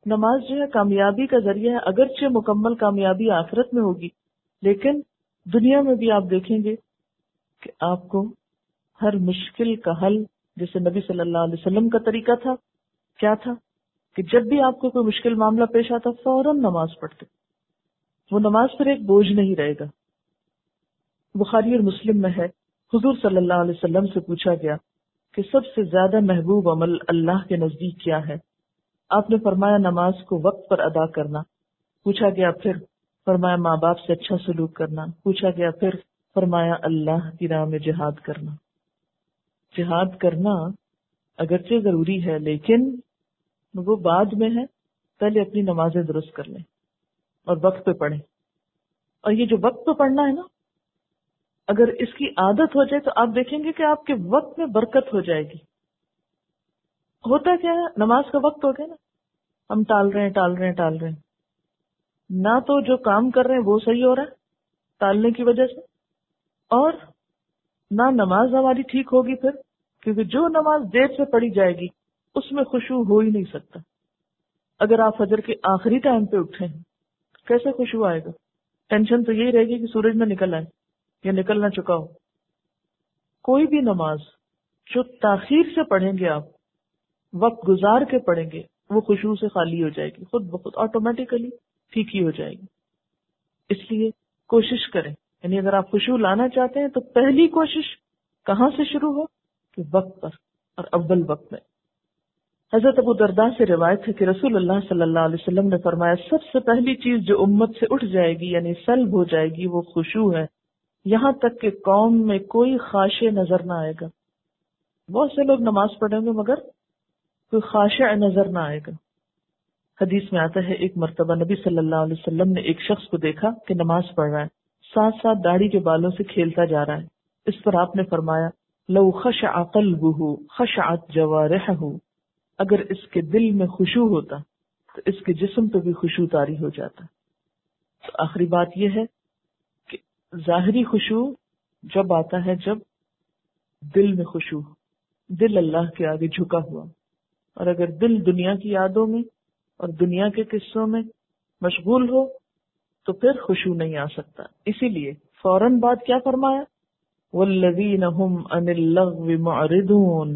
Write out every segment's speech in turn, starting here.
نماز جو ہے کامیابی کا ذریعہ ہے، اگرچہ مکمل کامیابی آخرت میں ہوگی، لیکن دنیا میں بھی آپ دیکھیں گے کہ آپ کو ہر مشکل کا حل، جیسے نبی صلی اللہ علیہ وسلم کا طریقہ تھا، کیا تھا کہ جب بھی آپ کو کوئی مشکل معاملہ پیش آتا فوراً نماز پڑھتے. وہ نماز پھر ایک بوجھ نہیں رہے گا. بخاری اور مسلم میں ہے، حضور صلی اللہ علیہ وسلم سے پوچھا گیا کہ سب سے زیادہ محبوب عمل اللہ کے نزدیک کیا ہے؟ آپ نے فرمایا نماز کو وقت پر ادا کرنا. پوچھا گیا پھر؟ فرمایا ماں باپ سے اچھا سلوک کرنا. پوچھا گیا پھر؟ فرمایا اللہ کی راہ میں جہاد کرنا. جہاد کرنا اگرچہ ضروری ہے لیکن وہ بعد میں ہے، پہلے اپنی نمازیں درست کر لیں اور وقت پہ پڑھیں. اور یہ جو وقت پہ پڑھنا ہے نا، اگر اس کی عادت ہو جائے تو آپ دیکھیں گے کہ آپ کے وقت میں برکت ہو جائے گی. ہوتا کیا ہے، نماز کا وقت ہو گیا نا، ہم ٹال رہے ہیں، نہ تو جو کام کر رہے ہیں وہ صحیح ہو رہا ہے ٹالنے کی وجہ سے، اور نہ نماز ہماری ٹھیک ہوگی پھر، کیونکہ جو نماز دیر سے پڑھی جائے گی اس میں خشوع ہو ہی نہیں سکتا. اگر آپ فجر کے آخری ٹائم پہ اٹھے ہیں کیسے خشوع آئے گا؟ ٹینشن تو یہی رہے گی کہ سورج نہ نکل آئے یا نکل نہ چکا ہو. کوئی بھی نماز جو تاخیر سے پڑھیں گے، آپ وقت گزار کے پڑھیں گے، وہ خشوع سے خالی ہو جائے گی، خود بخود آٹومیٹیکلی ٹھیک ہی ہو جائے گی. اس لیے کوشش کریں، یعنی اگر آپ خشوع لانا چاہتے ہیں تو پہلی کوشش کہاں سے شروع ہو کہ وقت پر اور اول وقت میں. حضرت ابو درداء سے روایت ہے کہ رسول اللہ صلی اللہ علیہ وسلم نے فرمایا سب سے پہلی چیز جو امت سے اٹھ جائے گی یعنی سلب ہو جائے گی وہ خشوع ہے، یہاں تک کہ قوم میں کوئی خاشع نظر نہ آئے گا. بہت سے لوگ نماز پڑھیں گے مگر کوئی خاشع نظر نہ آئے گا. حدیث میں آتا ہے ایک مرتبہ نبی صلی اللہ علیہ وسلم نے ایک شخص کو دیکھا کہ نماز پڑھ رہا ہے، ساتھ ساتھ داڑھی کے بالوں سے کھیلتا جا رہا ہے. اس پر آپ نے فرمایا لو خشع قلبہ خشعت جوارحہ، اگر اس کے دل میں خشوع ہوتا تو اس کے جسم پہ بھی خشوع طاری ہو جاتا. تو آخری بات یہ ہے کہ ظاہری خشوع جب آتا ہے جب دل میں خشوع، دل اللہ کے آگے جھکا ہوا، اور اگر دل دنیا کی یادوں میں اور دنیا کے قصوں میں مشغول ہو تو پھر خشوع نہیں آ سکتا. اسی لیے فوراً بعد کیا فرمایا والذین هم عن اللغو معرضون،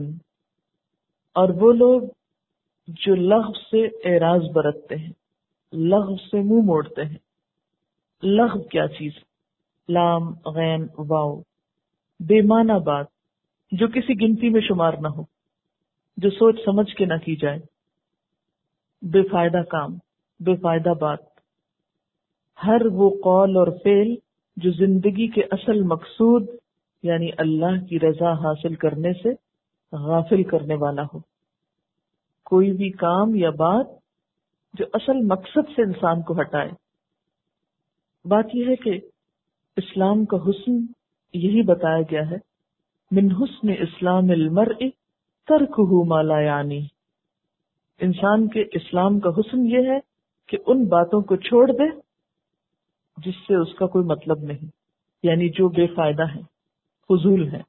اور وہ لوگ جو لغو سے اعراض برتتے ہیں، لغو سے منہ موڑتے ہیں. لغو کیا چیز؟ لام غین واو، بے معنی بات جو کسی گنتی میں شمار نہ ہو، جو سوچ سمجھ کے نہ کی جائے، بے فائدہ کام، بے فائدہ بات. ہر وہ قول اور فعل جو زندگی کے اصل مقصود یعنی اللہ کی رضا حاصل کرنے سے غافل کرنے والا ہو. کوئی بھی کام یا بات جو اصل مقصد سے انسان کو ہٹائے. بات یہ ہے کہ اسلام کا حسن یہی بتایا گیا ہے، من حسن اسلام المرء ترکہ ما لا یعنی. انسان کے اسلام کا حسن یہ ہے کہ ان باتوں کو چھوڑ دے جس سے اس کا کوئی مطلب نہیں، یعنی جو بے فائدہ ہے، فضول ہے.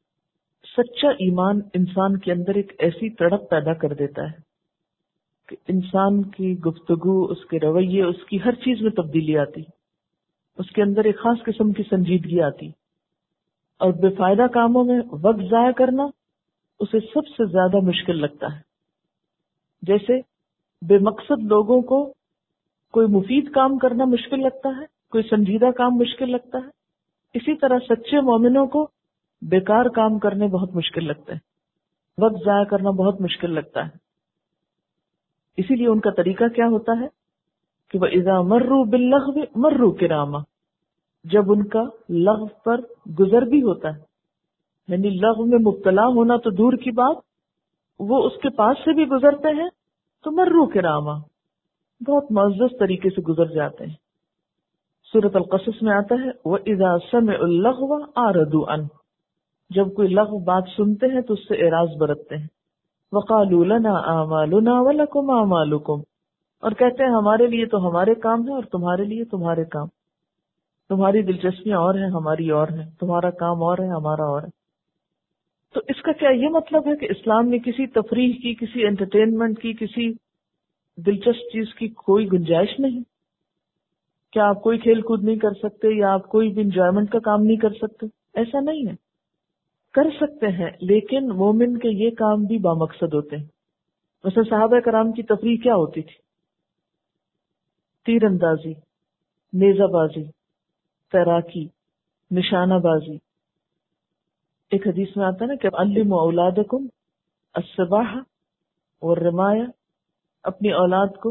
سچا ایمان انسان کے اندر ایک ایسی تڑپ پیدا کر دیتا ہے کہ انسان کی گفتگو، اس کے رویے، اس کی ہر چیز میں تبدیلی آتی، اس کے اندر ایک خاص قسم کی سنجیدگی آتی. اور بے فائدہ کاموں میں وقت ضائع کرنا اسے سب سے زیادہ مشکل لگتا ہے. جیسے بے مقصد لوگوں کو کوئی مفید کام کرنا مشکل لگتا ہے، کوئی سنجیدہ کام مشکل لگتا ہے، اسی طرح سچے مومنوں کو بیکار کام کرنے بہت مشکل لگتے ہیں، وقت ضائع کرنا بہت مشکل لگتا ہے. اسی لیے ان کا طریقہ کیا ہوتا ہے کہ وَإِذَا مَرُّوا بِاللَّغْوِ مَرُّوا كِرَامًا، جب ان کا لغو پر گزر بھی ہوتا ہے، یعنی لغو میں مبتلا ہونا تو دور کی بات، وہ اس کے پاس سے بھی گزرتے ہیں تو مروا کراما، بہت معزز طریقے سے گزر جاتے ہیں. سورۃ القصص میں آتا ہے وَإِذَا سَمِعُوا اللَّغْوَ أَعْرَضُوا عَنْهُ، جب کوئی لغو بات سنتے ہیں تو اس سے اعراض برتتے ہیں. وَقَالُوا لَنَا أَعْمَالُنَا وَلَكُمْ أَعْمَالُكُمْ، اور کہتے ہیں ہمارے لیے تو ہمارے کام ہیں اور تمہارے لیے تمہارے کام، تمہاری دلچسپیاں اور ہیں ہماری اور ہیں، تمہارا کام اور ہے ہمارا اور ہے. تو اس کا کیا یہ مطلب ہے کہ اسلام نے کسی تفریح کی، کسی انٹرٹینمنٹ کی، کسی دلچسپ چیز کی کوئی گنجائش نہیں؟ کیا آپ کوئی کھیل کود نہیں کر سکتے یا آپ کوئی بھی انجوائمنٹ کا کام نہیں کر سکتے؟ ایسا نہیں ہے، کر سکتے ہیں، لیکن مومن کے یہ کام بھی بامقصد ہوتے ہیں. مثلا صحابہ کرام کی تفریح کیا ہوتی تھی؟ تیر اندازی، نیزہ بازی، تیراکی، نشانہ بازی. ایک حدیث میں آتا ہے نا کہ علموا اولادکم السباحہ والرمایا، اپنی اولاد کو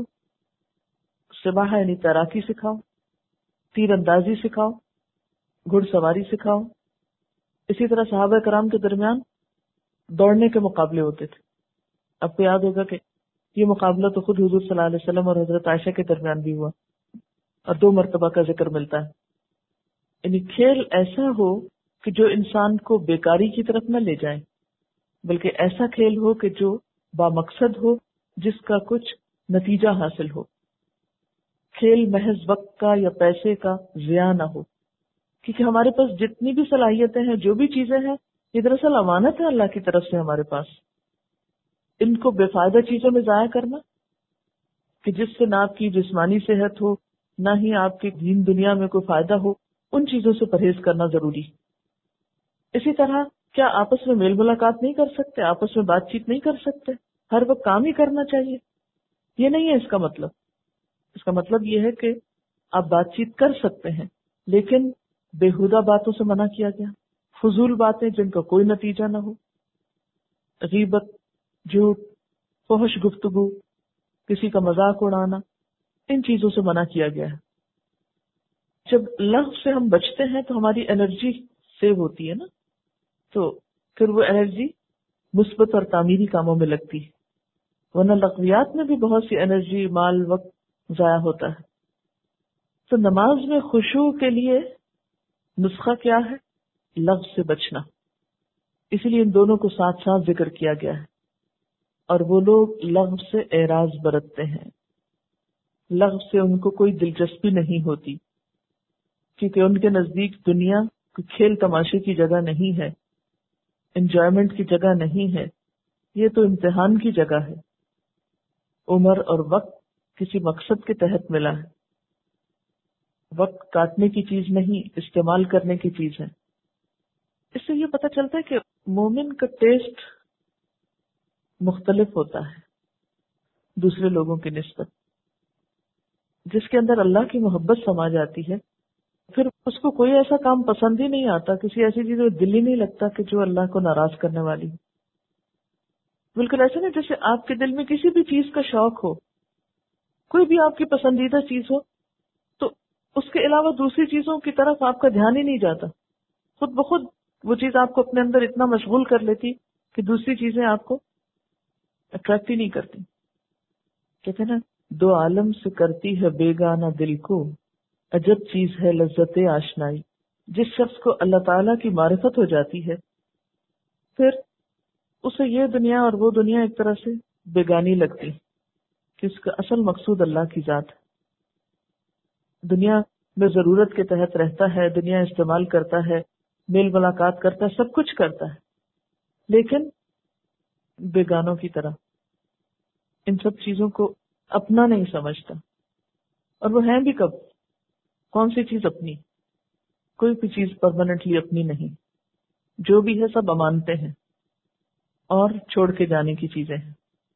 سباحہ یعنی تیراکی سکھاؤ، تیر اندازی سکھاؤ، گھڑ سواری سکھاؤ. اسی طرح صحابہ کرام کے درمیان دوڑنے کے مقابلے ہوتے تھے. آپ کو یاد ہوگا کہ یہ مقابلہ تو خود حضور صلی اللہ علیہ وسلم اور حضرت عائشہ کے درمیان بھی ہوا اور 2 مرتبہ کا ذکر ملتا ہے. یعنی کھیل ایسا ہو کہ جو انسان کو بیکاری کی طرف نہ لے جائے، بلکہ ایسا کھیل ہو کہ جو بامقصد ہو، جس کا کچھ نتیجہ حاصل ہو. کھیل محض وقت کا یا پیسے کا ضیاع نہ ہو، کیونکہ ہمارے پاس جتنی بھی صلاحیتیں ہیں، جو بھی چیزیں ہیں، یہ دراصل امانت ہے اللہ کی طرف سے ہمارے پاس. ان کو بے فائدہ چیزوں میں ضائع کرنا کہ جس سے نہ آپ کی جسمانی صحت ہو، نہ ہی آپ کی دین دنیا میں کوئی فائدہ ہو، ان چیزوں سے پرہیز کرنا ضروری. اسی طرح کیا آپس میں میل ملاقات نہیں کر سکتے، آپس میں بات چیت نہیں کر سکتے، ہر وقت کام ہی کرنا چاہیے؟ یہ نہیں ہے اس کا مطلب. اس کا مطلب یہ ہے کہ آپ بات چیت کر سکتے ہیں، لیکن بےہودہ باتوں سے منع کیا گیا. فضول باتیں جن کا کوئی نتیجہ نہ ہو، غیبت، جھوٹ، فحش گفتگو، کسی کا مذاق اڑانا، ان چیزوں سے منع کیا گیا ہے. جب لغو سے ہم بچتے ہیں تو ہماری انرجی سیو ہوتی ہے نا، تو پھر وہ انرجی مثبت اور تعمیری کاموں میں لگتی ہے. ورنہ لغویات میں بھی بہت سی انرجی، مال، وقت ضائع ہوتا ہے. تو نماز میں خشوع کے لیے نسخہ کیا ہے؟ لغو سے بچنا. اسی لیے ان دونوں کو ساتھ ساتھ ذکر کیا گیا ہے. اور وہ لوگ لغو سے اعراض برتتے ہیں، لغو سے ان کو کوئی دلچسپی نہیں ہوتی، کیونکہ ان کے نزدیک دنیا کوئی کھیل تماشے کی جگہ نہیں ہے، انجوائمنٹ کی جگہ نہیں ہے، یہ تو امتحان کی جگہ ہے. عمر اور وقت کسی مقصد کے تحت ملا ہے. وقت کاٹنے کی چیز نہیں، استعمال کرنے کی چیز ہے. اس سے یہ پتہ چلتا ہے کہ مومن کا ٹیسٹ مختلف ہوتا ہے دوسرے لوگوں کی نسبت. جس کے اندر اللہ کی محبت سما جاتی ہے، پھر اس کو کوئی ایسا کام پسند ہی نہیں آتا، کسی ایسی چیز میں دل ہی نہیں لگتا کہ جو اللہ کو ناراض کرنے والی. بالکل ایسے نہیں جیسے آپ کے دل میں کسی بھی چیز کا شوق ہو، کوئی بھی آپ کی پسندیدہ چیز ہو، تو اس کے علاوہ دوسری چیزوں کی طرف آپ کا دھیان ہی نہیں جاتا. خود بخود وہ چیز آپ کو اپنے اندر اتنا مشغول کر لیتی کہ دوسری چیزیں آپ کو اٹریکٹ ہی نہیں کرتی. کہتے ہیں نا، 2 عالم سے کرتی ہے بیگانہ دل کو، عجب چیز ہے لذت آشنائی. جس شخص کو اللہ تعالیٰ کی معرفت ہو جاتی ہے، پھر اسے یہ دنیا اور وہ دنیا ایک طرح سے بیگانی لگتی کہ اس کا اصل مقصود اللہ کی ذات ہے. دنیا میں ضرورت کے تحت رہتا ہے، دنیا استعمال کرتا ہے، میل ملاقات کرتا ہے، سب کچھ کرتا ہے، لیکن بیگانوں کی طرح ان سب چیزوں کو اپنا نہیں سمجھتا. اور وہ ہیں بھی کب؟ کون سی چیز اپنی؟ کوئی بھی چیز پرماننٹلی اپنی نہیں. جو بھی ہے سب امانتیں ہیں اور چھوڑ کے جانے کی چیزیں ہیں.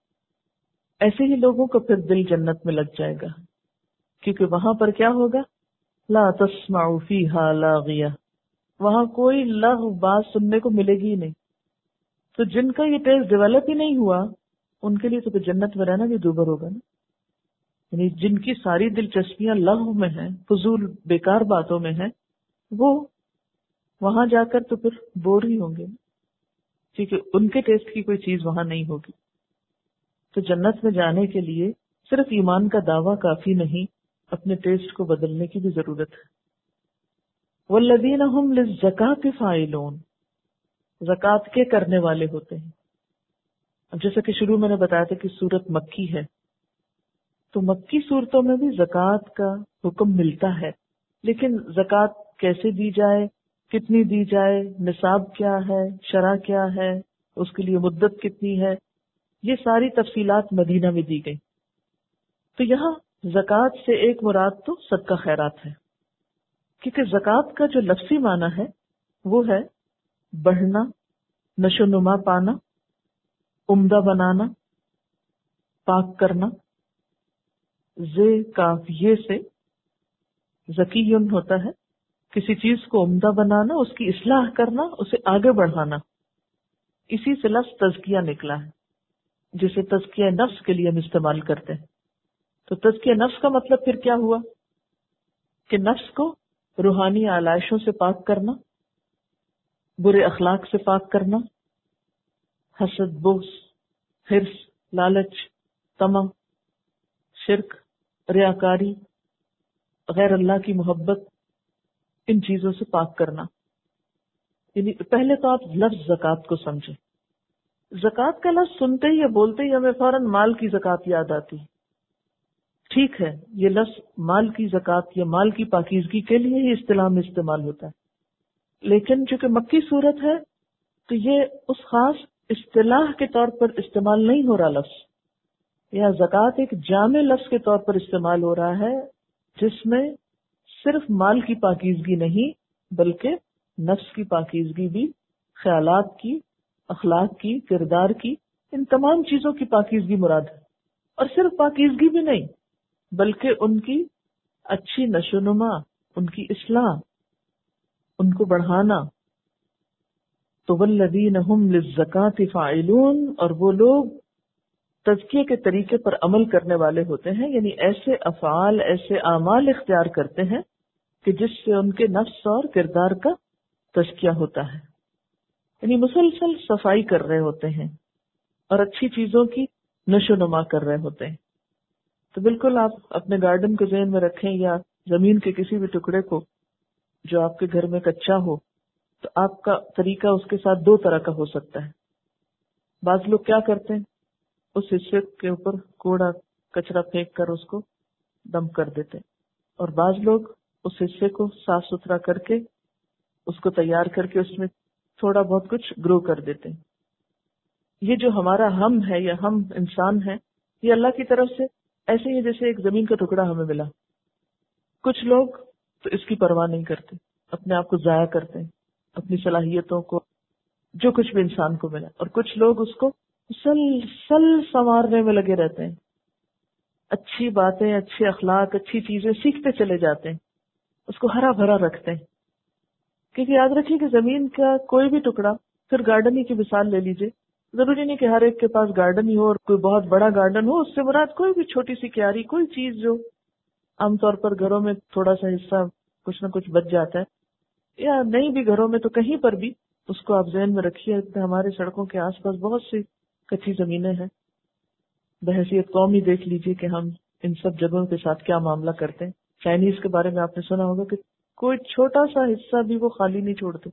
ایسے ہی لوگوں کو پھر دل جنت میں لگ جائے گا، کیونکہ وہاں پر کیا ہوگا؟ لا تسمع فیہا لاغیہ، وہاں کوئی لغو بات سننے کو ملے گی ہی نہیں. تو جن کا یہ ٹیسٹ ڈیولپ ہی نہیں ہوا، ان کے لیے تو جنت میں رہنا بھی دوبر ہوگا نا. یعنی جن کی ساری دلچسپیاں لغو میں ہیں، فضول بیکار باتوں میں ہیں، وہ وہاں جا کر تو پھر بور ہی ہوں گے، کیونکہ ان کے ٹیسٹ کی کوئی چیز وہاں نہیں ہوگی. تو جنت میں جانے کے لیے صرف ایمان کا دعویٰ کافی نہیں، اپنے ٹیسٹ کو بدلنے کی بھی ضرورت ہے. والذین هم للزکاۃ فاعلون، زکوٰۃ کے کرنے والے ہوتے ہیں. اب جیسا کہ شروع میں نے بتایا تھا کہ سورت مکی ہے، تو مکی صورتوں میں بھی زکوٰۃ کا حکم ملتا ہے، لیکن زکوٰۃ کیسے دی جائے، کتنی دی جائے، نصاب کیا ہے، شرع کیا ہے، اس کے لیے مدت کتنی ہے، یہ ساری تفصیلات مدینہ میں دی گئی. تو یہاں زکوٰۃ سے ایک مراد تو صدقہ خیرات ہے، کیونکہ زکوٰۃ کا جو لفظی معنی ہے وہ ہے بڑھنا، نشو نما پانا، عمدہ بنانا، پاک کرنا۔ زے کاف یہ سے زکیٌ ہوتا ہے کسی چیز کو عمدہ بنانا، اس کی اصلاح کرنا، اسے آگے بڑھانا۔ اسی سے لفظ تزکیہ نکلا ہے، جسے تزکیہ نفس کے لیے ہم استعمال کرتے ہیں۔ تو تزکیہ نفس کا مطلب پھر کیا ہوا کہ نفس کو روحانی آلائشوں سے پاک کرنا، برے اخلاق سے پاک کرنا، حسد، بغض، حرص، لالچ، طمع، شرک، ریاکاری، غیر اللہ کی محبت، ان چیزوں سے پاک کرنا۔ یعنی پہلے تو آپ لفظ زکوٰۃ کو سمجھیں۔ زکوٰۃ کا لفظ سنتے ہی یا بولتے ہی ہمیں فوراً مال کی زکوٰۃ یاد آتی ہے۔ ٹھیک ہے، یہ لفظ مال کی زکوٰۃ یا مال کی پاکیزگی کے لیے ہی اصطلاح میں استعمال ہوتا ہے، لیکن چونکہ مکی صورت ہے تو یہ اس خاص اصطلاح کے طور پر استعمال نہیں ہو رہا لفظ۔ یہ زکوٰۃ ایک جامع لفظ کے طور پر استعمال ہو رہا ہے، جس میں صرف مال کی پاکیزگی نہیں بلکہ نفس کی پاکیزگی بھی، خیالات کی، اخلاق کی، کردار کی، ان تمام چیزوں کی پاکیزگی مراد ہے۔ اور صرف پاکیزگی بھی نہیں بلکہ ان کی اچھی نشو نما، ان کی اصلاح، ان کو بڑھانا۔ تو والذین ہم للزکاۃ فاعلون، اور وہ لوگ تزکیے کے طریقے پر عمل کرنے والے ہوتے ہیں، یعنی ایسے افعال، ایسے اعمال اختیار کرتے ہیں کہ جس سے ان کے نفس اور کردار کا تزکیہ ہوتا ہے، یعنی مسلسل صفائی کر رہے ہوتے ہیں اور اچھی چیزوں کی نشو نما کر رہے ہوتے ہیں۔ تو بالکل آپ اپنے گارڈن کو ذہن میں رکھیں یا زمین کے کسی بھی ٹکڑے کو جو آپ کے گھر میں کچا ہو، تو آپ کا طریقہ اس کے ساتھ دو طرح کا ہو سکتا ہے۔ بعض لوگ کیا کرتے ہیں، اس حصے کے اوپر کوڑا کچرا پھینک کر اس کو دم کر دیتے، اور بعض لوگ اس حصے کو صاف ستھرا کر کے اس کو تیار کر کے اس میں تھوڑا بہت کچھ گرو کر دیتے ہیں۔ یہ جو ہمارا ہم ہے یا ہم انسان ہے، یہ اللہ کی طرف سے ایسے ہی جیسے ایک زمین کا ٹکڑا ہمیں ملا۔ کچھ لوگ تو اس کی پرواہ نہیں کرتے، اپنے آپ کو ضائع کرتے ہیں، اپنی صلاحیتوں کو، جو کچھ بھی انسان کو ملا، اور کچھ لوگ اس کو مسلسل سنوارنے میں لگے رہتے ہیں، اچھی باتیں، اچھے اخلاق، اچھی چیزیں سیکھتے چلے جاتے ہیں، اس کو ہرا بھرا رکھتے ہیں۔ کیونکہ یاد رکھیے کہ زمین کا کوئی بھی ٹکڑا، پھر گارڈن ہی کی مثال لے لیجئے، ضروری نہیں کہ ہر ایک کے پاس گارڈن ہی ہو اور کوئی بہت بڑا گارڈن ہو، اس سے مراد کوئی بھی چھوٹی سی کیاری، کوئی چیز جو عام طور پر گھروں میں تھوڑا سا حصہ کچھ نہ کچھ بچ جاتا ہے، یا نہیں بھی گھروں میں تو کہیں پر بھی اس کو آپ ذہن میں رکھیے۔ ہمارے سڑکوں کے آس پاس بہت سی کچی زمینیں ہیں، بحیثیت قوم ہی دیکھ لیجئے کہ ہم ان سب جگہوں کے ساتھ کیا معاملہ کرتے ہیں۔ چائنیز کے بارے میں آپ نے سنا ہوگا کہ کوئی چھوٹا سا حصہ بھی وہ خالی نہیں چھوڑتے،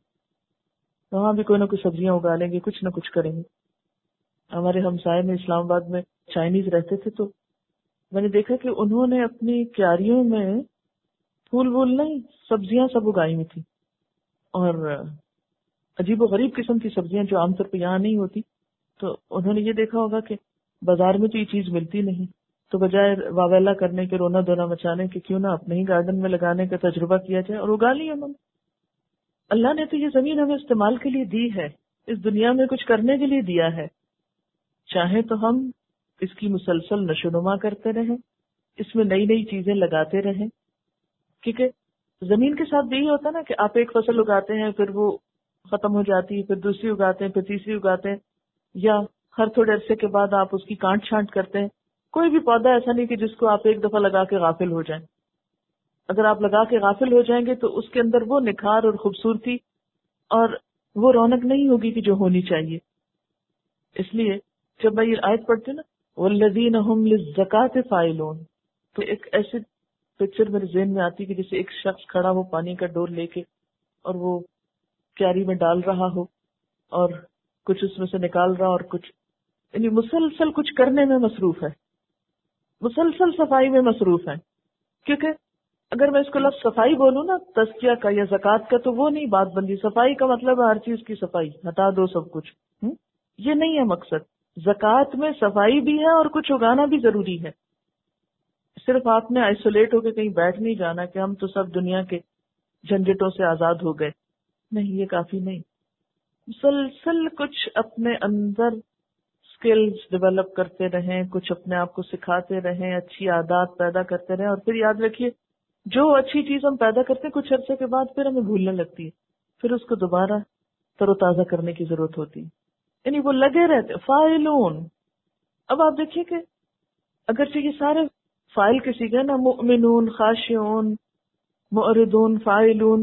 وہاں بھی کوئی نہ کوئی سبزیاں اگا لیں گے، کچھ نہ کچھ کریں گے۔ ہمارے ہمسائے میں اسلام آباد میں چائنیز رہتے تھے، تو میں نے دیکھا کہ انہوں نے اپنی کیاریوں میں پھول وول نہیں، سبزیاں سب اگائی ہوئی تھی، اور عجیب و غریب قسم کی سبزیاں جو عام طور پہ یہاں نہیں ہوتی۔ تو انہوں نے یہ دیکھا ہوگا کہ بازار میں تو یہ چیز ملتی نہیں، تو بجائے واویلا کرنے کے، رونا دھونا مچانے کے، کیوں نہ اپنے ہی گارڈن میں لگانے کا تجربہ کیا جائے، اور اگا لی انہوں نے۔ اللہ نے تو یہ زمین ہمیں استعمال کے لیے دی ہے، اس دنیا میں کچھ کرنے کے لیے دیا ہے، چاہے تو ہم اس کی مسلسل نشو نما کرتے رہیں، اس میں نئی نئی چیزیں لگاتے رہیں، کیونکہ زمین کے ساتھ یہی ہوتا نا کہ آپ ایک فصل اگاتے ہیں، پھر وہ ختم ہو جاتی ہے، پھر دوسری اگاتے ہیں، پھر تیسری اگاتے ہیں، یا ہر تھوڑے عرصے کے بعد آپ اس کی کانٹ چھانٹ کرتے ہیں۔ کوئی بھی پودا ایسا نہیں کہ جس کو آپ ایک دفعہ لگا کے غافل ہو جائیں۔ اگر آپ لگا کے غافل ہو جائیں گے تو اس کے اندر وہ نکھار اور خوبصورتی اور وہ رونق نہیں ہوگی کہ جو ہونی چاہیے۔ اس لیے جب میں یہ آیت پڑھتی ہوں نا، والذین ہم للزکاۃ فاعلون، تو ایک ایسے پکچر میرے ذہن میں آتی کہ جیسے ایک شخص کھڑا ہو پانی کا ڈول لے کے، اور وہ کیاری میں ڈال رہا ہو اور کچھ اس میں سے نکال رہا، اور کچھ، یعنی مسلسل کچھ کرنے میں مصروف ہے، مسلسل صفائی میں مصروف ہے۔ کیونکہ اگر میں اس کو لفظ صفائی بولوں نا، تزکیہ کا یا زکوٰۃ کا، تو وہ نہیں بات بنتی۔ صفائی کا مطلب ہے ہر چیز کی صفائی، ہٹا دو سب کچھ، یہ نہیں ہے مقصد۔ زکوٰۃ میں صفائی بھی ہے اور کچھ اگانا بھی ضروری ہے۔ صرف آپ نے آئسولیٹ ہو کے کہیں بیٹھ نہیں جانا کہ ہم تو سب دنیا کے جھنجٹوں سے آزاد ہو گئے. نہیں، یہ کافی نہیں. مسلسل کچھ اپنے اندر اسکلز ڈیولپ کرتے رہیں، کچھ اپنے آپ کو سکھاتے رہیں، اچھی عادات پیدا کرتے رہیں. اور پھر یاد رکھیے جو اچھی چیز ہم پیدا کرتے ہیں کچھ عرصے کے بعد پھر ہمیں بھولنے لگتی ہے، پھر اس کو دوبارہ تر و تازہ کرنے کی ضرورت ہوتی ہے. یعنی وہ لگے رہتے فاعلون. اب آپ دیکھیے کہ اگرچہ یہ سارے فاعل کے صیغے نا، مؤمنون، خاشعون، معرضون، فاعلون،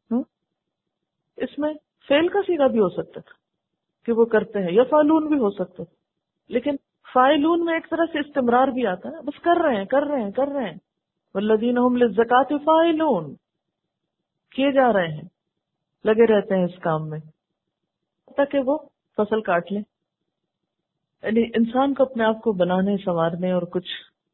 اس میں فعل کا صیغہ بھی ہو سکتا تھا کہ وہ کرتے ہیں، یا فعلون بھی ہو سکتا تھا. لیکن فاعلون میں ایک طرح سے استمرار بھی آتا ہے، بس کر رہے ہیں کر رہے ہیں کر رہے ہیں. والذین هم للزکاۃ فاعلون، کیے جا رہے ہیں، لگے رہتے ہیں اس کام میں تاکہ وہ فصل کاٹ لیں. یعنی انسان کو اپنے آپ کو بنانے، سنوارنے اور کچھ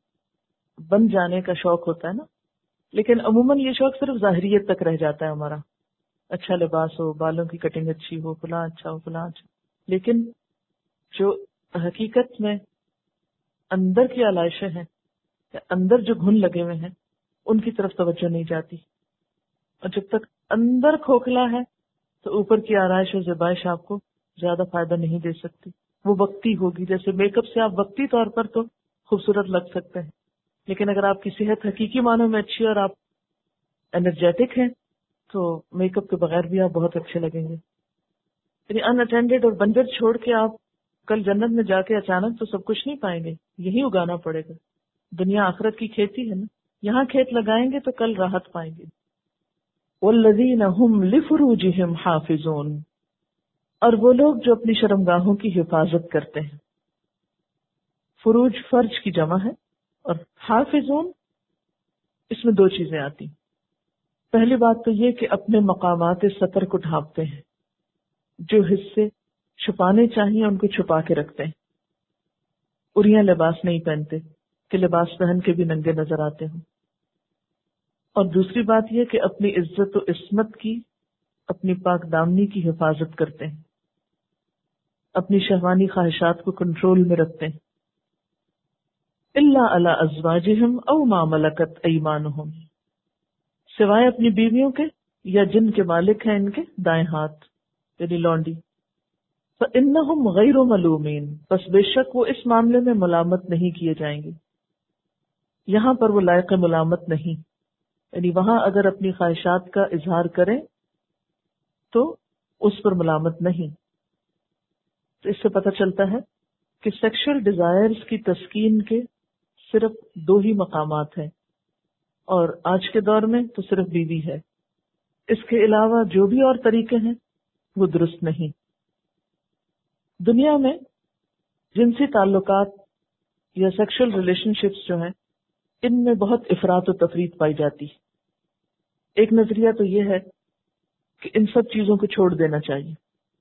بن جانے کا شوق ہوتا ہے نا، لیکن عموماً یہ شوق صرف ظاہریت تک رہ جاتا ہے ہمارا. اچھا لباس ہو، بالوں کی کٹنگ اچھی ہو، فلاں اچھا ہو، فلاں اچھا. لیکن جو حقیقت میں اندر کی علائشیں ہیں، یا اندر جو گھن لگے ہوئے ہیں، ان کی طرف توجہ نہیں جاتی. اور جب تک اندر کھوکھلا ہے تو اوپر کی آرائش و زیبائش آپ کو زیادہ فائدہ نہیں دے سکتی. وہ وقتی ہوگی. جیسے میک اپ سے آپ وقتی طور پر تو خوبصورت لگ سکتے ہیں، لیکن اگر آپ کی صحت حقیقی معنوں میں اچھی اور آپ انرجیٹک ہیں تو میک اپ کے بغیر بھی آپ بہت اچھے لگیں گے. یعنی ان اٹینڈیڈ اور بنجر چھوڑ کے آپ کل جنت میں جا کے اچانک تو سب کچھ نہیں پائیں گے، یہی اگانا پڑے گا. دنیا آخرت کی کھیتی ہے نا، یہاں کھیت لگائیں گے تو کل راحت پائیں گے. والذین هم لفروجہم حافظون، اور وہ لوگ جو اپنی شرمگاہوں کی حفاظت کرتے ہیں. فروج فرج کی جمع ہے، اور حافظون اس میں دو چیزیں آتی. پہلی بات تو یہ کہ اپنے مقامات سطر کو ڈھانپتے ہیں، جو حصے چھپانے چاہیے ان کو چھپا کے رکھتے ہیں. اریاں لباس نہیں پہنتے کہ لباس پہن کے بھی ننگے نظر آتے ہوں. اور دوسری بات یہ کہ اپنی عزت و عصمت کی، اپنی پاک دامنی کی حفاظت کرتے ہیں، اپنی شہوانی خواہشات کو کنٹرول میں رکھتے ہیں. الا علی ازواجہم او ما ملکت ایمانہم، سوائے اپنی بیویوں کے یا جن کے مالک ہیں ان کے دائیں ہاتھ، یعنی لونڈی. فإنہم غیر ملومین، بس بے شک وہ اس معاملے میں ملامت نہیں کیے جائیں گے. یہاں پر وہ لائق ملامت نہیں، یعنی وہاں اگر اپنی خواہشات کا اظہار کریں تو اس پر ملامت نہیں. تو اس سے پتہ چلتا ہے کہ سیکشل ڈیزائرز کی تسکین کے صرف دو ہی مقامات ہیں، اور آج کے دور میں تو صرف بیوی ہے. اس کے علاوہ جو بھی اور طریقے ہیں وہ درست نہیں. دنیا میں جنسی تعلقات یا سیکشل ریلیشن شپس جو ہیں ان میں بہت افراط و تفریط پائی جاتی ہے. ایک نظریہ تو یہ ہے کہ ان سب چیزوں کو چھوڑ دینا چاہیے.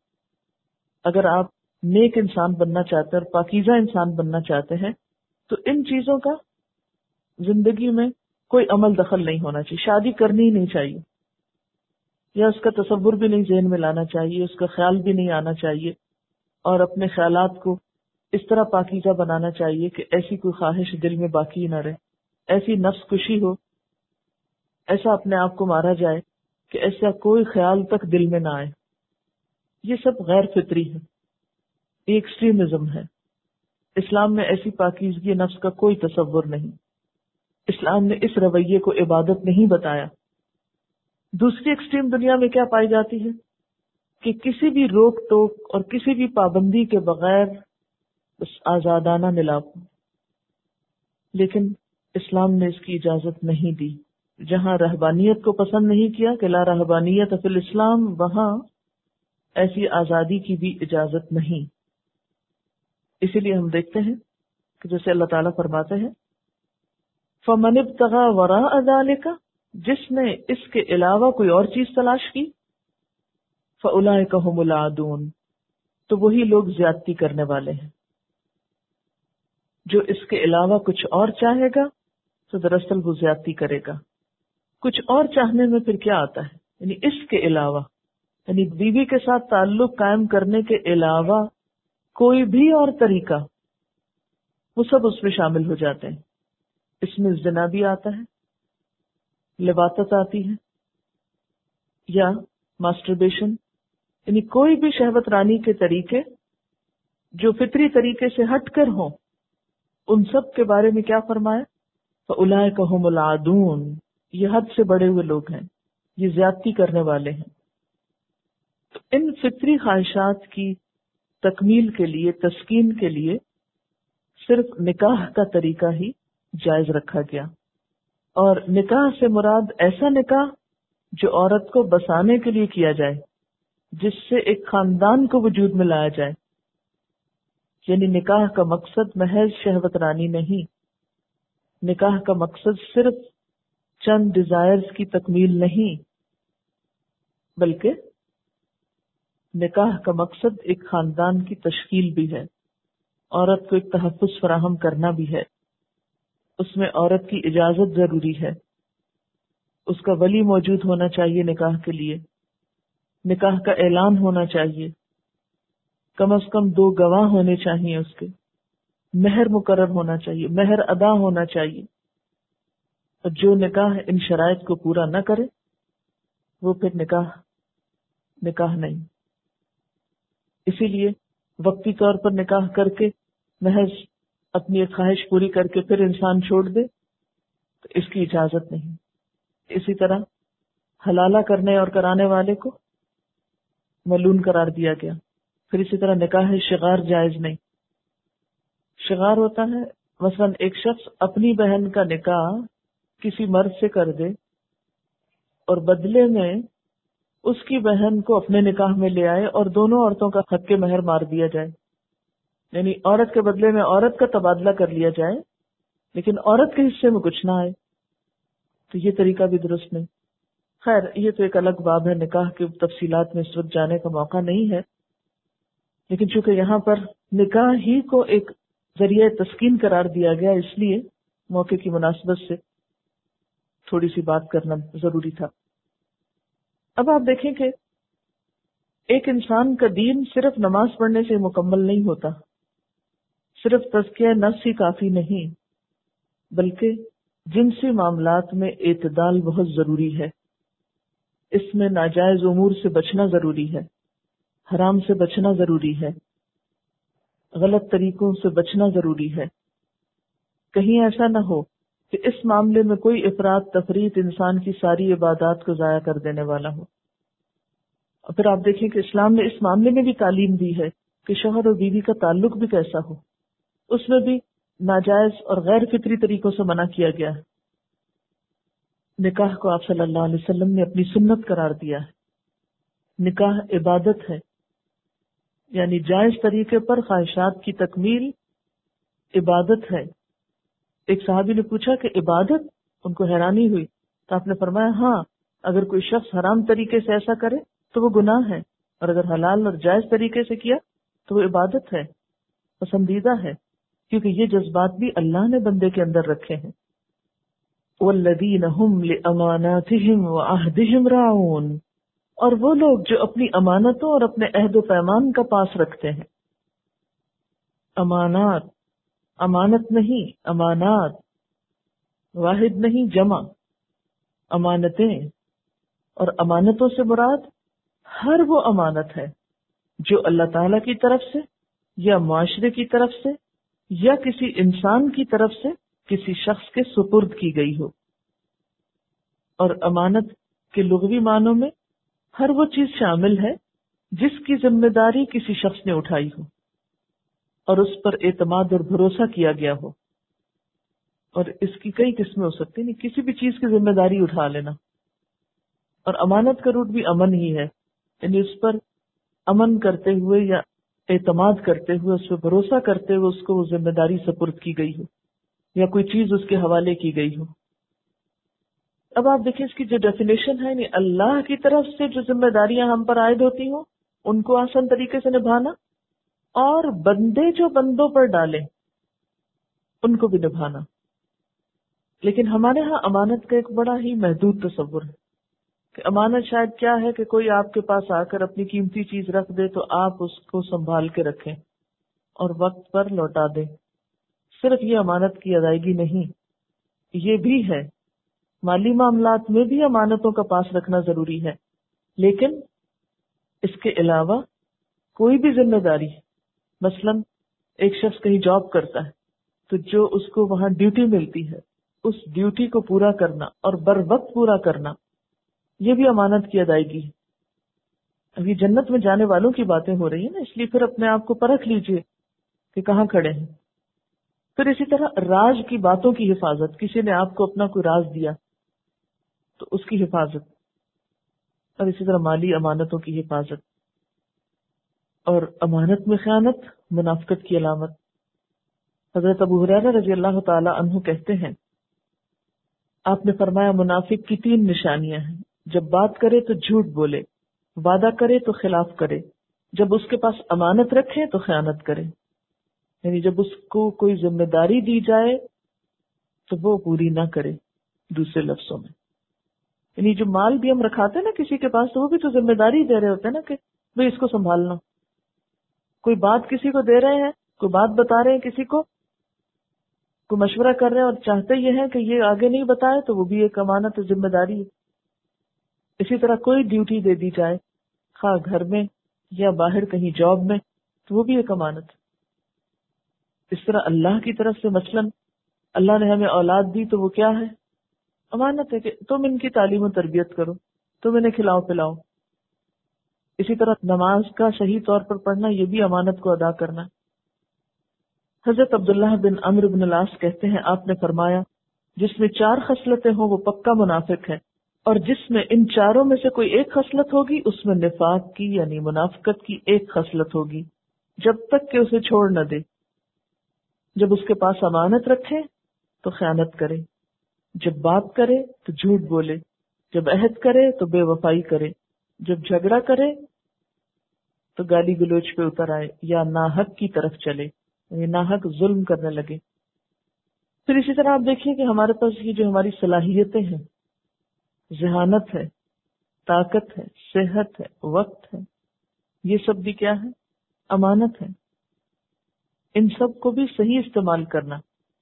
اگر آپ نیک انسان بننا چاہتے ہیں اور پاکیزہ انسان بننا چاہتے ہیں تو ان چیزوں کا زندگی میں کوئی عمل دخل نہیں ہونا چاہیے. شادی کرنی ہی نہیں چاہیے، یا اس کا تصور بھی نہیں ذہن میں لانا چاہیے، اس کا خیال بھی نہیں آنا چاہیے. اور اپنے خیالات کو اس طرح پاکیزہ بنانا چاہیے کہ ایسی کوئی خواہش دل میں باقی نہ رہے، ایسی نفس کشی ہو، ایسا اپنے آپ کو مارا جائے کہ ایسا کوئی خیال تک دل میں نہ آئے. یہ سب غیر فطری ہے، یہ ایکسٹریمزم ہے. اسلام میں ایسی پاکیزگی نفس کا کوئی تصور نہیں. اسلام نے اس رویے کو عبادت نہیں بتایا. دوسری ایکسٹریم دنیا میں کیا پائی جاتی ہے کہ کسی بھی روک ٹوک اور کسی بھی پابندی کے بغیر بس آزادانہ ملاپ. لیکن اسلام نے اس کی اجازت نہیں دی. جہاں رہبانیت کو پسند نہیں کیا کہ لا رہبانیت فی الاسلام، وہاں ایسی آزادی کی بھی اجازت نہیں. اسی لیے ہم دیکھتے ہیں کہ جیسے اللہ تعالیٰ فرماتے ہیں فَمَنِ ابْتَغَىٰ وَرَاءَ ذَلِكَ، جس نے اس کے علاوہ کوئی اور چیز تلاش کی، فَأُولَٰئِكَ هُمُ الْعَادُونَ، تو وہی لوگ زیادتی کرنے والے ہیں. جو اس کے علاوہ کچھ اور چاہے گا تو دراصل وہ زیادتی کرے گا. کچھ اور چاہنے میں پھر کیا آتا ہے، یعنی اس کے علاوہ، یعنی بیوی کے ساتھ تعلق قائم کرنے کے علاوہ کوئی بھی اور طریقہ، وہ سب اس میں شامل ہو جاتے ہیں. اس میں زنا بھی آتا ہے، لواطت آتی ہے، یا ماسٹربیشن، یعنی کوئی بھی شہوت رانی کے طریقے جو فطری طریقے سے ہٹ کر ہوں، ان سب کے بارے میں کیا فرمایا؟ فَأُولَٰئِكَ هُمُ الْعَادُونَ، یہ حد سے بڑے ہوئے لوگ ہیں، یہ زیادتی کرنے والے ہیں۔ تو ان فطری خواہشات کی تکمیل کے لیے، تسکین کے لیے صرف نکاح کا طریقہ ہی جائز رکھا گیا، اور نکاح سے مراد ایسا نکاح جو عورت کو بسانے کے لیے کیا جائے، جس سے ایک خاندان کو وجود میں لایا جائے۔ یعنی نکاح کا مقصد محض شہوت رانی نہیں، نکاح کا مقصد صرف چند ڈیزائرز کی تکمیل نہیں، بلکہ نکاح کا مقصد ایک خاندان کی تشکیل بھی ہے، عورت کو ایک تحفظ فراہم کرنا بھی ہے۔ اس میں عورت کی اجازت ضروری ہے، اس کا ولی موجود ہونا چاہیے نکاح کے لیے، نکاح کا اعلان ہونا چاہیے، کم از کم 2 گواہ ہونے چاہیے، اس کے مہر مقرر ہونا چاہیے، مہر ادا ہونا چاہیے۔ اور جو نکاح ان شرائط کو پورا نہ کرے وہ پھر نکاح نہیں۔ اسی لیے وقتی طور پر نکاح کر کے محض اپنی ایک خواہش پوری کر کے پھر انسان چھوڑ دے تو اس کی اجازت نہیں۔ اسی طرح حلالہ کرنے اور کرانے والے کو ملعون قرار دیا گیا۔ پھر اسی طرح نکاح شغار جائز نہیں۔ شغار ہوتا ہے مثلا ایک شخص اپنی بہن کا نکاح کسی مرد سے کر دے اور بدلے میں اس کی بہن کو اپنے نکاح میں لے آئے اور دونوں عورتوں کا حق مہر مار دیا جائے، یعنی عورت کے بدلے میں عورت کا تبادلہ کر لیا جائے لیکن عورت کے حصے میں کچھ نہ آئے، تو یہ طریقہ بھی درست نہیں۔ خیر یہ تو ایک الگ باب ہے، نکاح کی تفصیلات میں اس وقت جانے کا موقع نہیں ہے، لیکن چونکہ یہاں پر نکاح ہی کو ایک ذریعہ تسکین قرار دیا گیا، اس لیے موقع کی مناسبت سے تھوڑی سی بات کرنا ضروری تھا۔ اب آپ دیکھیں کہ ایک انسان کا دین صرف نماز پڑھنے سے مکمل نہیں ہوتا، صرف تزکیہ نفس ہی کافی نہیں، بلکہ جنسی معاملات میں اعتدال بہت ضروری ہے۔ اس میں ناجائز امور سے بچنا ضروری ہے، حرام سے بچنا ضروری ہے، غلط طریقوں سے بچنا ضروری ہے۔ کہیں ایسا نہ ہو کہ اس معاملے میں کوئی افراط تفریط انسان کی ساری عبادات کو ضائع کر دینے والا ہو۔ اور پھر آپ دیکھیں کہ اسلام نے اس معاملے میں بھی تعلیم دی ہے کہ شوہر اور بیوی کا تعلق بھی کیسا ہو، اس میں بھی ناجائز اور غیر فطری طریقوں سے منع کیا گیا ہے۔ نکاح کو آپ صلی اللہ علیہ وسلم نے اپنی سنت قرار دیا ہے۔ نکاح عبادت ہے، یعنی جائز طریقے پر خواہشات کی تکمیل عبادت ہے۔ ایک صحابی نے پوچھا کہ عبادت؟ ان کو حیرانی ہوئی تو آپ نے فرمایا ہاں، اگر کوئی شخص حرام طریقے سے ایسا کرے تو وہ گناہ ہے، اور اگر حلال اور جائز طریقے سے کیا تو وہ عبادت ہے، پسندیدہ ہے، کیونکہ یہ جذبات بھی اللہ نے بندے کے اندر رکھے ہیں۔ وَالَّذِينَ هُمْ لِأَمَانَاتِهِمْ وَعَهْدِهِمْ رَاعُونَ، اور وہ لوگ جو اپنی امانتوں اور اپنے عہد و پیمان کا پاس رکھتے ہیں۔ امانات، امانت نہیں، امانات، واحد نہیں جمع، امانتیں، اور امانتوں سے مراد ہر وہ امانت ہے جو اللہ تعالی کی طرف سے یا معاشرے کی طرف سے یا کسی انسان کی طرف سے کسی شخص کے سپرد کی گئی ہو۔ اور امانت کے لغوی معنوں میں ہر وہ چیز شامل ہے جس کی ذمہ داری کسی شخص نے اٹھائی ہو اور اس پر اعتماد اور بھروسہ کیا گیا ہو۔ اور اس کی کئی قسمیں ہو سکتی ہیں، کسی بھی چیز کی ذمہ داری اٹھا لینا، اور امانت کا روٹ بھی امن ہی ہے، یعنی اس پر امن کرتے ہوئے یا اعتماد کرتے ہوئے، اس پہ بھروسہ کرتے ہوئے اس کو وہ ذمہ داری سپرد کی گئی ہو یا کوئی چیز اس کے حوالے کی گئی ہو۔ اب آپ دیکھیں اس کی جو ڈیفینیشن ہے، یعنی اللہ کی طرف سے جو ذمہ داریاں ہم پر عائد ہوتی ہوں ان کو آسان طریقے سے نبھانا، اور بندے جو بندوں پر ڈالیں ان کو بھی نبھانا۔ لیکن ہمارے ہاں امانت کا ایک بڑا ہی محدود تصور ہے کہ امانت شاید کیا ہے کہ کوئی آپ کے پاس آ کر اپنی قیمتی چیز رکھ دے تو آپ اس کو سنبھال کے رکھیں اور وقت پر لوٹا دیں۔ صرف یہ امانت کی ادائیگی نہیں، یہ بھی ہے، مالی معاملات میں بھی امانتوں کا پاس رکھنا ضروری ہے، لیکن اس کے علاوہ کوئی بھی ذمہ داری، مثلا ایک شخص کہیں جاب کرتا ہے تو جو اس کو وہاں ڈیوٹی ملتی ہے اس ڈیوٹی کو پورا کرنا اور بر وقت پورا کرنا، یہ بھی امانت کی ادائیگی ہے۔ ابھی جنت میں جانے والوں کی باتیں ہو رہی ہیں نا، اس لیے پھر اپنے آپ کو پرکھ لیجئے کہ کہاں کھڑے ہیں۔ پھر اسی طرح راز کی باتوں کی حفاظت، کسی نے آپ کو اپنا کوئی راز دیا تو اس کی حفاظت، اور اسی طرح مالی امانتوں کی حفاظت۔ اور امانت میں خیانت منافقت کی علامت۔ حضرت ابو ہریرہ رضی اللہ تعالی عنہ کہتے ہیں، آپ نے فرمایا منافق کی 3 نشانیاں ہیں، جب بات کرے تو جھوٹ بولے، وعدہ کرے تو خلاف کرے، جب اس کے پاس امانت رکھے تو خیانت کرے، یعنی جب اس کو کوئی ذمہ داری دی جائے تو وہ پوری نہ کرے۔ دوسرے لفظوں میں یعنی جو مال بھی ہم رکھاتے ہیں نا کسی کے پاس، تو وہ بھی تو ذمہ داری دے رہے ہوتے ہیں نا کہ بھئی اس کو سنبھالنا۔ کوئی بات کسی کو دے رہے ہیں، کوئی بات بتا رہے ہیں کسی کو، کوئی مشورہ کر رہے ہیں اور چاہتے یہ ہے کہ یہ آگے نہیں بتائے، تو وہ بھی ایک امانت ذمہ داری ہے۔ اسی طرح کوئی ڈیوٹی دے دی جائے، خواہ گھر میں یا باہر کہیں جاب میں، تو وہ بھی ایک امانت۔ اس طرح اللہ کی طرف سے مثلا اللہ نے ہمیں اولاد دی تو وہ کیا ہے؟ امانت ہے کہ تم ان کی تعلیم و تربیت کرو، تم انہیں کھلاؤ پلاؤ۔ اسی طرح نماز کا صحیح طور پر پڑھنا، یہ بھی امانت کو ادا کرنا۔ حضرت عبداللہ بن عمرو بن العاص کہتے ہیں، آپ نے فرمایا جس میں 4 خصلتیں ہوں وہ پکا منافق ہے، اور جس میں ان چاروں میں سے کوئی ایک خصلت ہوگی اس میں نفاق کی یعنی منافقت کی ایک خصلت ہوگی، جب تک کہ اسے چھوڑ نہ دے۔ جب اس کے پاس امانت رکھے تو خیانت کرے، جب بات کرے تو جھوٹ بولے، جب عہد کرے تو بے وفائی کرے، جب جھگڑا کرے تو گالی گلوچ پہ اتر آئے یا ناحق کی طرف چلے، یعنی ناحق ظلم کرنے لگے۔ پھر اسی طرح آپ دیکھیے کہ ہمارے پاس یہ جو ہماری صلاحیتیں ہیں، ذہانت ہے، طاقت ہے، صحت ہے، وقت ہے، یہ سب بھی کیا ہے؟ امانت ہے۔ ان سب کو بھی صحیح استعمال کرنا۔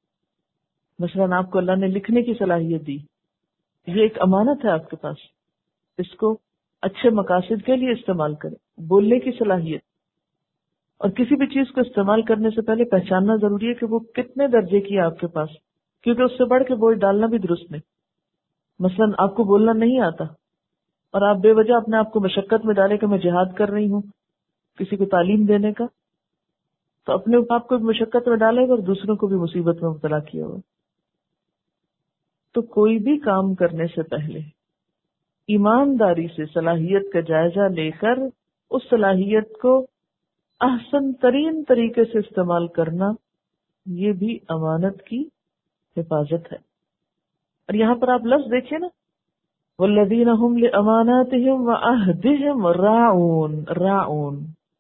مثلا آپ کو اللہ نے لکھنے کی صلاحیت دی، یہ ایک امانت ہے آپ کے پاس، اس کو اچھے مقاصد کے لیے استعمال کریں۔ بولنے کی صلاحیت، اور کسی بھی چیز کو استعمال کرنے سے پہلے پہچاننا ضروری ہے کہ وہ کتنے درجے کی ہے آپ کے پاس، کیونکہ اس سے بڑھ کے بوجھ ڈالنا بھی درست نہیں۔ مثلا آپ کو بولنا نہیں آتا اور آپ بے وجہ اپنے آپ کو مشقت میں ڈالے کہ میں جہاد کر رہی ہوں کسی کو تعلیم دینے کا، تو اپنے آپ کو بھی مشقت میں ڈالے گا اور دوسروں کو بھی مصیبت میں مبتلا کیا ہوا۔ تو کوئی بھی کام کرنے سے پہلے ایمانداری سے صلاحیت کا جائزہ لے کر اس صلاحیت کو احسن ترین طریقے سے استعمال کرنا، یہ بھی امانت کی حفاظت ہے۔ اور یہاں پر آپ لفظ دیکھیں نا، والذین هم لاماناتهم وعہدهم راعون، راعون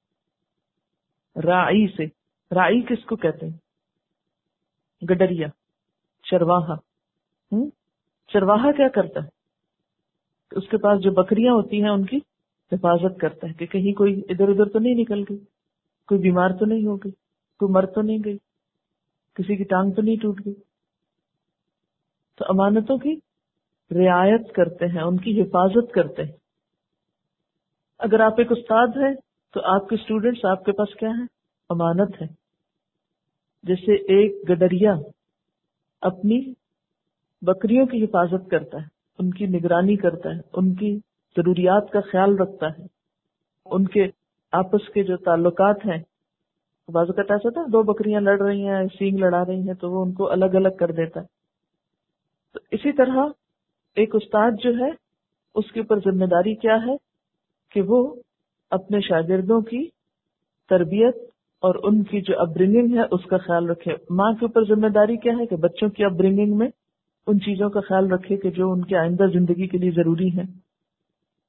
راعی سے، راعی کس کو کہتے ہیں؟ گڈریا، چرواہا۔ چرواہا کیا کرتا ہے؟ اس کے پاس جو بکریاں ہوتی ہیں ان کی حفاظت کرتا ہے کہ کہیں کوئی ادھر ادھر تو نہیں نکل گئی، کوئی بیمار تو نہیں ہو گئی، کوئی مر تو نہیں گئی، کسی کی ٹانگ تو نہیں ٹوٹ گئی۔ تو امانتوں کی رعایت کرتے ہیں، ان کی حفاظت کرتے ہیں۔ اگر آپ ایک استاد ہیں تو آپ کے اسٹوڈنٹس آپ کے پاس کیا ہے؟ امانت ہے۔ جیسے ایک گڈریا اپنی بکریوں کی حفاظت کرتا ہے، ان کی نگرانی کرتا ہے، ان کی ضروریات کا خیال رکھتا ہے، ان کے آپس کے جو تعلقات ہیں، بعض اوقات ایسا تھا 2 بکریاں لڑ رہی ہیں، سینگ لڑا رہی ہیں، تو وہ ان کو الگ الگ کر دیتا ہے۔ تو اسی طرح ایک استاد جو ہے اس کے اوپر ذمہ داری کیا ہے کہ وہ اپنے شاگردوں کی تربیت اور ان کی جو اپ برنگنگ ہے اس کا خیال رکھے۔ ماں کے اوپر ذمہ داری کیا ہے کہ بچوں کی اپ برنگنگ میں ان چیزوں کا خیال رکھے کہ جو ان کے آئندہ زندگی کے لیے ضروری ہیں۔